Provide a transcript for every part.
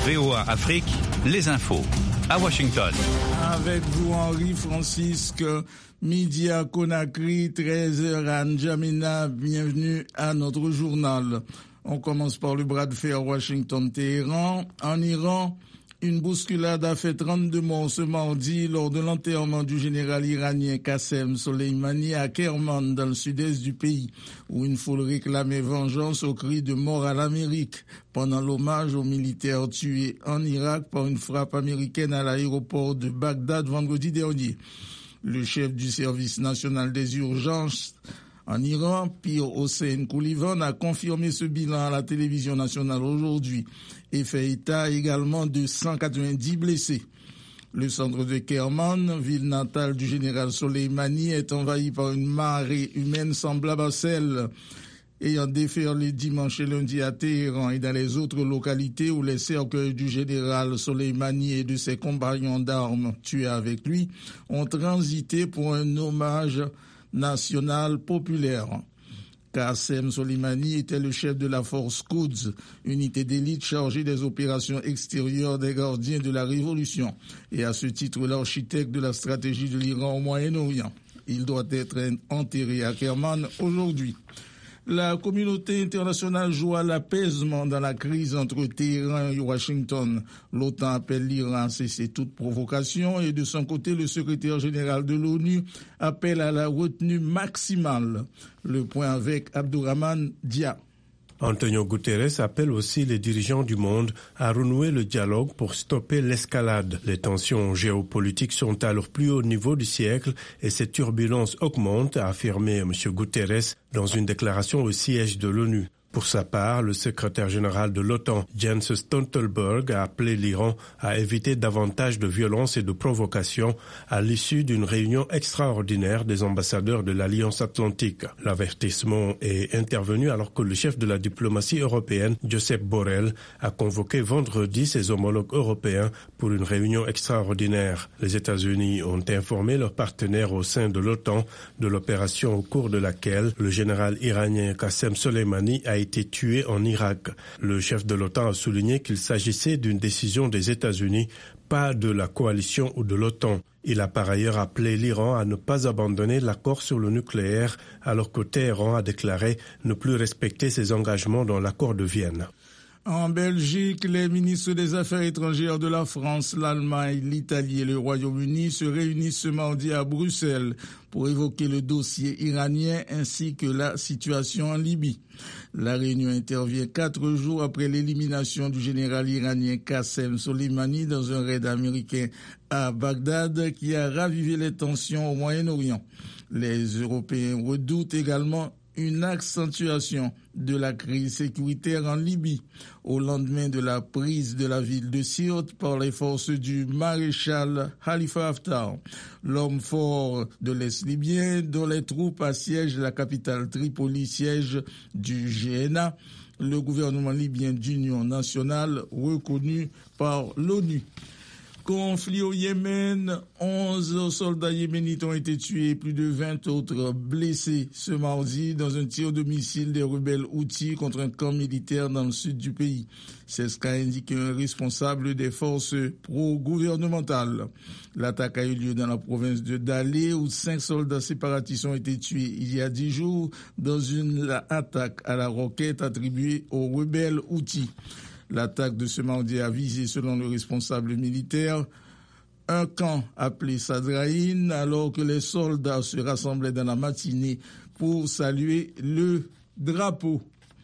VOA Afrique, les infos. À Washington. Avec vous, Henri Francisque, midi à Conakry, 13h à N'Djamena. Bienvenue à notre journal. On commence par le bras de fer Washington-Téhéran. En Iran, une bousculade a fait 32 morts ce mardi lors de l'enterrement du général iranien Qassem Soleimani à Kerman, dans le sud-est du pays, où une foule réclamait vengeance au cri de mort à l'Amérique pendant l'hommage aux militaires tués en Irak par une frappe américaine à l'aéroport de Bagdad vendredi dernier. Le chef du service national des urgences en Iran, Pir Hossein Koulivan, a confirmé ce bilan à la télévision nationale aujourd'hui et fait état également de 190 blessés. Le centre de Kerman, ville natale du général Soleimani, est envahi par une marée humaine semblable à celle ayant déferlé dimanche et lundi à Téhéran et dans les autres localités où les cercueils du général Soleimani et de ses compagnons d'armes tués avec lui ont transité pour un hommage national populaire. Qassem Soleimani était le chef de la force Quds, unité d'élite chargée des opérations extérieures des gardiens de la Révolution, et à ce titre l'architecte de la stratégie de l'Iran au Moyen-Orient. Il doit être enterré à Kerman aujourd'hui. La communauté internationale joue à l'apaisement dans la crise entre Téhéran et Washington. L'OTAN appelle l'Iran à cesser toute provocation et de son côté, le secrétaire général de l'ONU appelle à la retenue maximale. Le point avec Abdourahmane Dia. Antonio Guterres appelle aussi les dirigeants du monde à renouer le dialogue pour stopper l'escalade. Les tensions géopolitiques sont à leur plus haut niveau du siècle et ces turbulences augmentent, a affirmé M. Guterres dans une déclaration au siège de l'ONU. Pour sa part, le secrétaire général de l'OTAN, Jens Stoltenberg, a appelé l'Iran à éviter davantage de violence et de provocation à l'issue d'une réunion extraordinaire des ambassadeurs de l'Alliance Atlantique. L'avertissement est intervenu alors que le chef de la diplomatie européenne, Josep Borrell, a convoqué vendredi ses homologues européens pour une réunion extraordinaire. Les États-Unis ont informé leurs partenaires au sein de l'OTAN de l'opération au cours de laquelle le général iranien Qassem Soleimani a été tué en Irak. Le chef de l'OTAN a souligné qu'il s'agissait d'une décision des États-Unis, pas de la coalition ou de l'OTAN. Il a par ailleurs appelé l'Iran à ne pas abandonner l'accord sur le nucléaire, alors que Téhéran a déclaré ne plus respecter ses engagements dans l'accord de Vienne. En Belgique, les ministres des Affaires étrangères de la France, l'Allemagne, l'Italie et le Royaume-Uni se réunissent ce mardi à Bruxelles pour évoquer le dossier iranien ainsi que la situation en Libye. La réunion intervient 4 jours après l'élimination du général iranien Qassem Soleimani dans un raid américain à Bagdad qui a ravivé les tensions au Moyen-Orient. Les Européens redoutent également une accentuation de la crise sécuritaire en Libye au lendemain de la prise de la ville de Sirte par les forces du maréchal Khalifa Haftar, l'homme fort de l'Est libyen dont les troupes assiègent la capitale Tripoli, siège du GNA, le gouvernement libyen d'union nationale reconnu par l'ONU. Conflit au Yémen, 11 soldats yéménites ont été tués et plus de 20 autres blessés ce mardi dans un tir de missile des rebelles Houthis contre un camp militaire dans le sud du pays. C'est ce qu'a indiqué un responsable des forces pro-gouvernementales. L'attaque a eu lieu dans la province de Dalé où 5 soldats séparatistes ont été tués il y a 10 jours dans une attaque à la roquette attribuée aux rebelles Houthis. L'attaque de ce mardi a visé, selon le responsable militaire, un camp appelé Sadraïn, alors que les soldats se rassemblaient dans la matinée pour saluer le drapeau.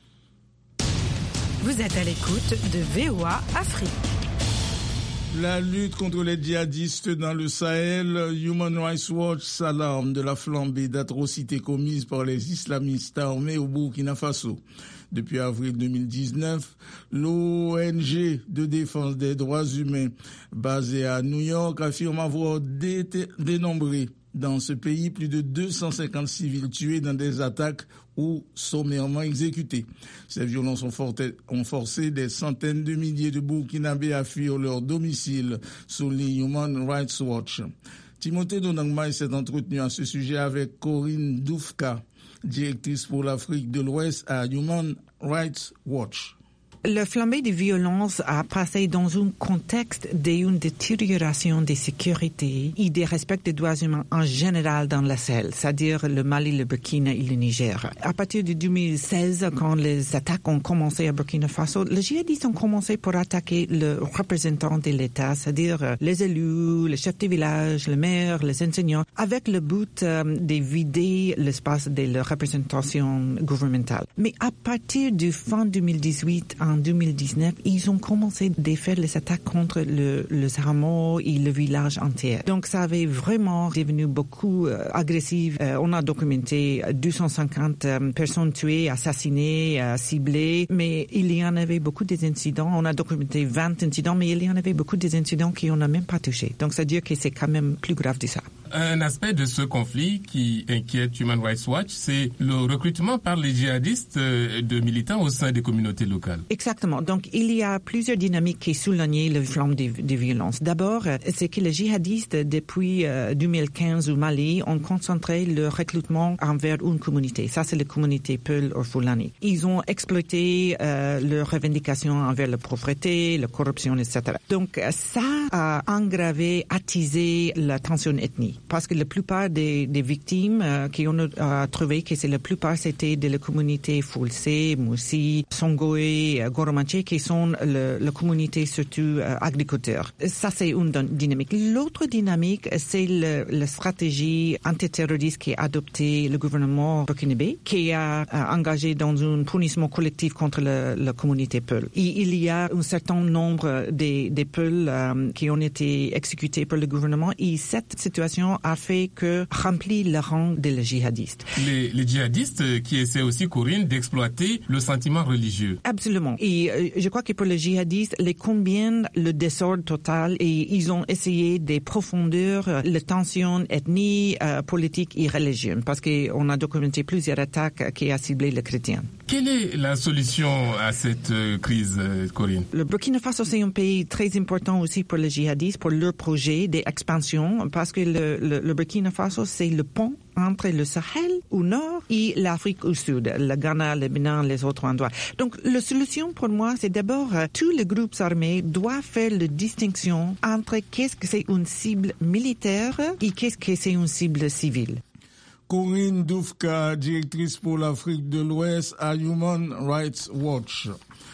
Vous êtes à l'écoute de VOA Afrique. La lutte contre les djihadistes dans le Sahel, Human Rights Watch s'alarme de la flambée d'atrocités commises par les islamistes armés au Burkina Faso. Depuis avril 2019, l'ONG de défense des droits humains basée à New York affirme avoir dénombré dans ce pays plus de 250 civils tués dans des attaques ou sommairement exécutés. Ces violences ont forcé des centaines de milliers de Burkinabés à fuir leur domicile, souligne Human Rights Watch. Timothée Donangmai s'est entretenu à ce sujet avec Corinne Doufka, directrice pour l'Afrique de l'Ouest à Human Rights Watch. La flambée de violence a passé dans un contexte d'une détérioration des sécurités et des respects des droits humains en général dans la Sahel, c'est-à-dire le Mali, le Burkina et le Niger. À partir de 2016, quand les attaques ont commencé à Burkina Faso, les djihadistes ont commencé pour attaquer le représentant de l'État, c'est-à-dire les élus, les chefs de village, les maires, les enseignants, avec le but de vider l'espace de la représentation gouvernementale. Mais à partir du fin 2018, en 2019, ils ont commencé à faire les attaques contre le hameau et le village entier. Donc ça avait vraiment devenu beaucoup agressif. On a documenté 250 personnes tuées, assassinées, ciblées, mais il y en avait beaucoup des incidents. On a documenté 20 incidents, mais il y en avait beaucoup des incidents qu'on n'a même pas touchés. Donc ça veut dire que c'est quand même plus grave que ça. Un aspect de ce conflit qui inquiète Human Rights Watch, c'est le recrutement par les djihadistes de militants au sein des communautés locales. Exactement. Donc, il y a plusieurs dynamiques qui soulignent le flambe de violence. D'abord, c'est que les djihadistes, depuis 2015 au Mali, ont concentré leur recrutement envers une communauté. Ça, c'est la communauté Peul ou Fulani. Ils ont exploité leurs revendications envers la pauvreté, la corruption, etc. Donc, ça a aggravé, attisé la tension ethnique. Parce que la plupart des victimes qui ont trouvé que la plupart c'était de la communauté Fulsé, Moussi, Songoé, Goromanché, qui sont la communauté surtout agriculteurs. Ça c'est une dynamique. L'autre dynamique, c'est la stratégie antiterroriste qui a adopté le gouvernement burkinabé, qui a engagé dans un punissement collectif contre la communauté Peul. Et il y a un certain nombre des Peul qui ont été exécutés par le gouvernement et cette situation a fait que remplit le rang des djihadistes. Les djihadistes qui essaient aussi, Corinne, d'exploiter le sentiment religieux. Absolument. Et je crois que pour les djihadistes, les combien le désordre total et ils ont essayé de profondeur les tensions ethniques, politiques et religieuses parce qu'on a documenté plusieurs attaques qui a ciblé les chrétiens. Quelle est la solution à cette crise, Corinne? Le Burkina Faso, c'est un pays très important aussi pour les djihadistes, pour leur projet d'expansion, parce que le Burkina Faso, c'est le pont entre le Sahel au nord et l'Afrique au sud, le Ghana, le Bénin, les autres endroits. Donc, la solution pour moi, c'est d'abord, tous les groupes armés doivent faire la distinction entre qu'est-ce que c'est une cible militaire et qu'est-ce que c'est une cible civile. Corinne Doufka, directrice pour l'Afrique de l'Ouest à Human Rights Watch.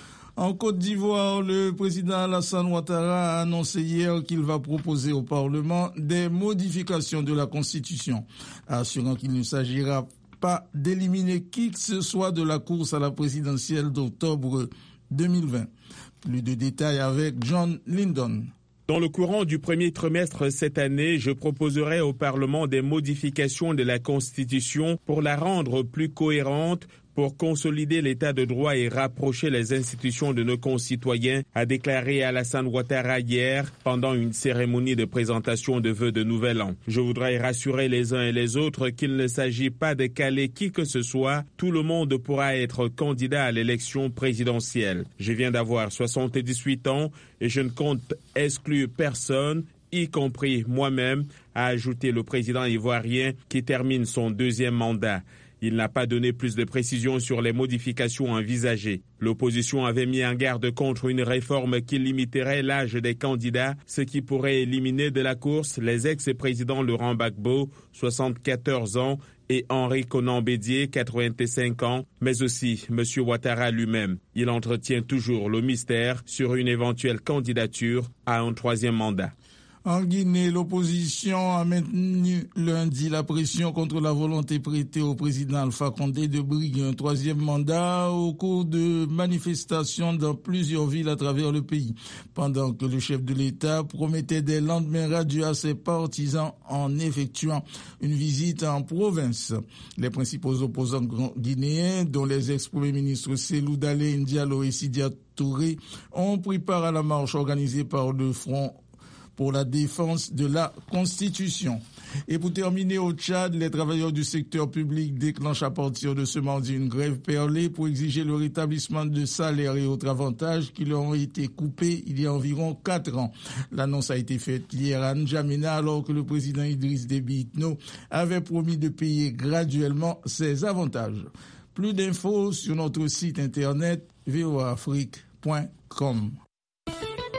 En Côte d'Ivoire, le président Alassane Ouattara a annoncé hier qu'il va proposer au Parlement des modifications de la Constitution, assurant qu'il ne s'agira pas d'éliminer qui que ce soit de la course à la présidentielle d'octobre 2020. Plus de détails avec John Lyndon. Dans le courant du premier trimestre cette année, je proposerai au Parlement des modifications de la Constitution pour la rendre plus cohérente, pour consolider l'état de droit et rapprocher les institutions de nos concitoyens, a déclaré Alassane Ouattara hier pendant une cérémonie de présentation de vœux de Nouvel An. Je voudrais rassurer les uns et les autres qu'il ne s'agit pas de caler qui que ce soit. Tout le monde pourra être candidat à l'élection présidentielle. Je viens d'avoir 78 ans et je ne compte exclure personne, y compris moi-même, a ajouté le président ivoirien qui termine son deuxième mandat. Il n'a pas donné plus de précisions sur les modifications envisagées. L'opposition avait mis en garde contre une réforme qui limiterait l'âge des candidats, ce qui pourrait éliminer de la course les ex-présidents Laurent Gbagbo, 74 ans, et Henri Konan Bédié, 85 ans, mais aussi M. Ouattara lui-même. Il entretient toujours le mystère sur une éventuelle candidature à un troisième mandat. En Guinée, l'opposition a maintenu lundi la pression contre la volonté prêtée au président Alpha Condé de briguer un troisième mandat au cours de manifestations dans plusieurs villes à travers le pays, pendant que le chef de l'État promettait des lendemains radieux à ses partisans en effectuant une visite en province. Les principaux opposants guinéens, dont les ex-premiers ministres Cellou Dalein Diallo et Sidia Touré, ont pris part à la marche organisée par le Front pour la défense de la Constitution. Et pour terminer, au Tchad, les travailleurs du secteur public déclenchent à partir de ce mardi une grève perlée pour exiger le rétablissement de salaires et autres avantages qui leur ont été coupés il y a environ 4 ans. L'annonce a été faite hier à N'Djamena alors que le président Idriss Déby Itno avait promis de payer graduellement ces avantages. Plus d'infos sur notre site internet voaafrique.com. voa.com.